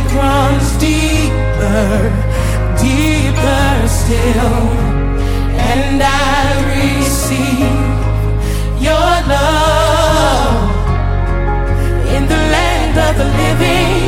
runs deeper, deeper still, and I receive your love in the land of the living.